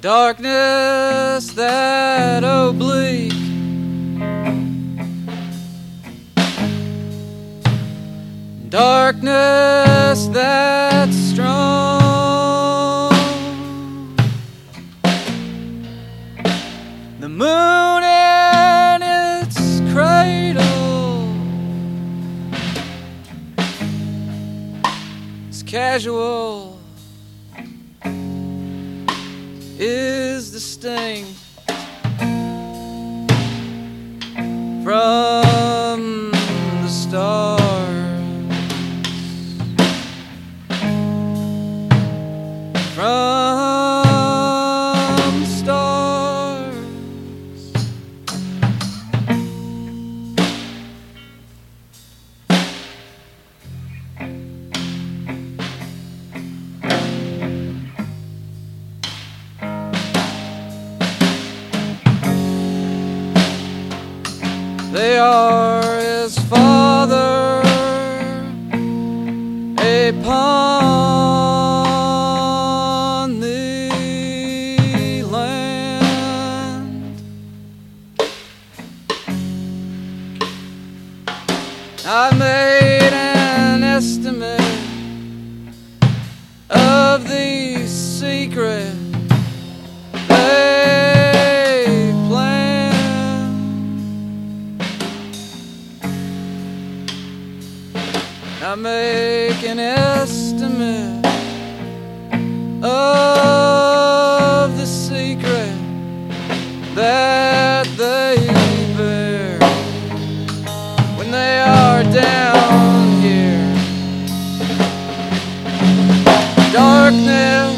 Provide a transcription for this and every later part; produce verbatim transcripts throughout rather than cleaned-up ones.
Darkness that oblique, darkness that's strong. The moon in its cradle is casual, is distinct from the stars. From the stars. They are his father, a pawn the land. I made an estimate of the secret they plan. I make an estimate of the secret that they bear when they are down here. Darkness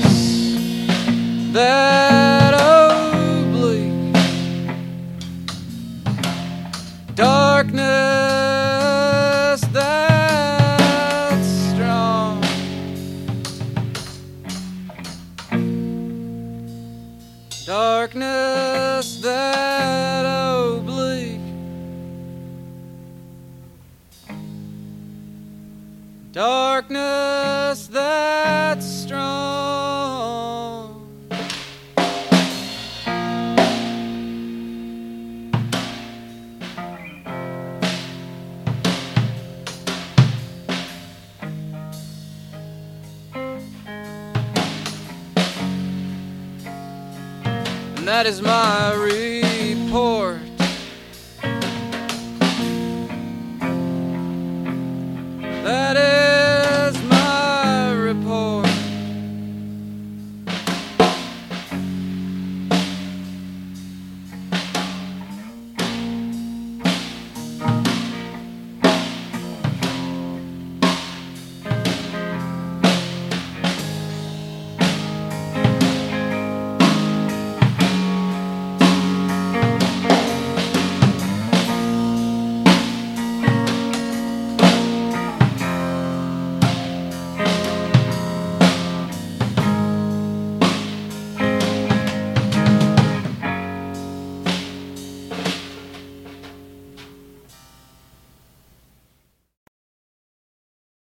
that oblique, darkness that's strong. Darkness that oblique, darkness that's strong. And that is my report. That is